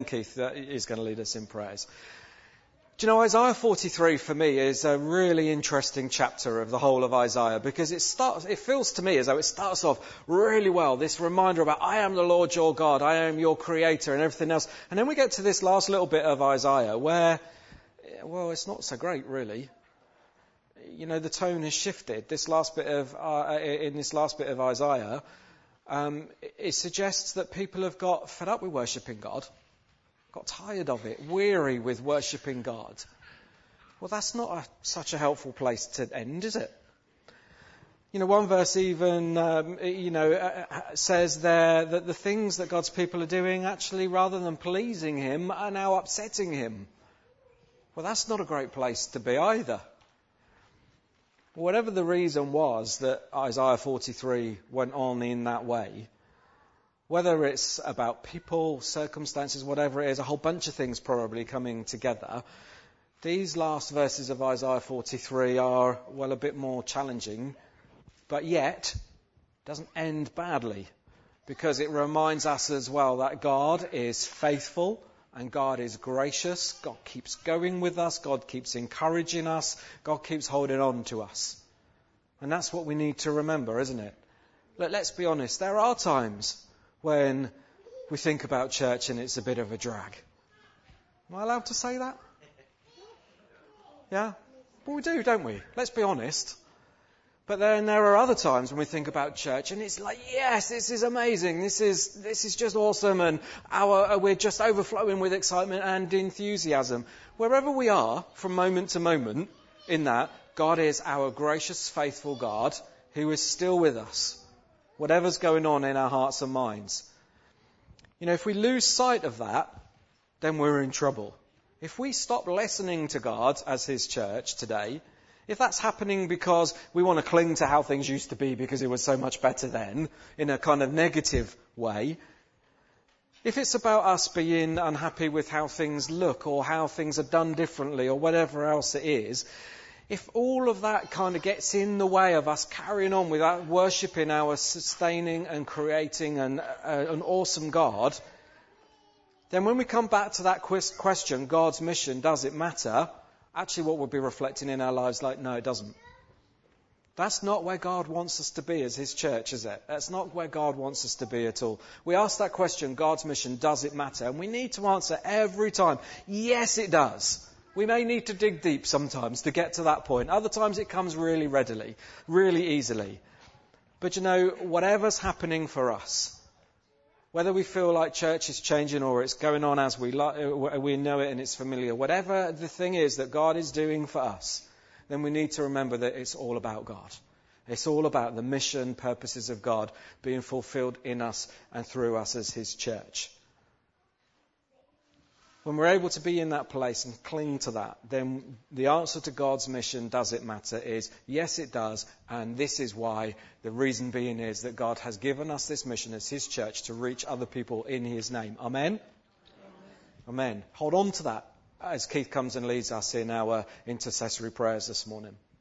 Keith is going to lead us in prayers. Do you know, Isaiah 43 for me is a really interesting chapter of the whole of Isaiah, because it feels to me as though it starts off really well, this reminder about I am the Lord your God, I am your creator and everything else. And then we get to this last little bit of Isaiah where, well, it's not so great really. You know, the tone has shifted. In this last bit of Isaiah, it suggests that people have got fed up with worshipping God. Got tired of it, weary with worshipping God. Well, that's not such a helpful place to end, is it? You know, one verse even, says there that the things that God's people are doing, actually, rather than pleasing him, are now upsetting him. Well, that's not a great place to be either. Whatever the reason was that Isaiah 43 went on in that way, whether it's about people, circumstances, whatever it is, a whole bunch of things probably coming together, these last verses of Isaiah 43 are, well, a bit more challenging, but yet doesn't end badly, because it reminds us as well that God is faithful and God is gracious. God keeps going with us. God keeps encouraging us. God keeps holding on to us. And that's what we need to remember, isn't it? Let's be honest, there are times when we think about church and it's a bit of a drag. Am I allowed to say that? Yeah? Well, we do, don't we? Let's be honest. But then there are other times when we think about church and it's like, yes, this is amazing. This is just awesome. And we're just overflowing with excitement and enthusiasm. Wherever we are, from moment to moment, in that, God is our gracious, faithful God who is still with us. Whatever's going on in our hearts and minds. You know, if we lose sight of that, then we're in trouble. If we stop listening to God as his church today, if that's happening because we want to cling to how things used to be because it was so much better then, in a kind of negative way, if it's about us being unhappy with how things look or how things are done differently or whatever else it is, if all of that kind of gets in the way of us carrying on without worshipping our sustaining and creating an awesome God, then when we come back to that question, God's mission, does it matter? Actually, what we'll be reflecting in our lives, like, no, it doesn't. That's not where God wants us to be as his church, is it? That's not where God wants us to be at all. We ask that question, God's mission, does it matter? And we need to answer every time, yes, it does. We may need to dig deep sometimes to get to that point. Other times it comes really readily, really easily. But you know, whatever's happening for us, whether we feel like church is changing or it's going on as we know it and it's familiar, whatever the thing is that God is doing for us, then we need to remember that it's all about God. It's all about the mission, purposes of God being fulfilled in us and through us as his church. When we're able to be in that place and cling to that, then the answer to God's mission, does it matter, is yes, it does. And this is why. The reason being is that God has given us this mission as his church to reach other people in his name. Amen? Amen. Hold on to that as Keith comes and leads us in our intercessory prayers this morning.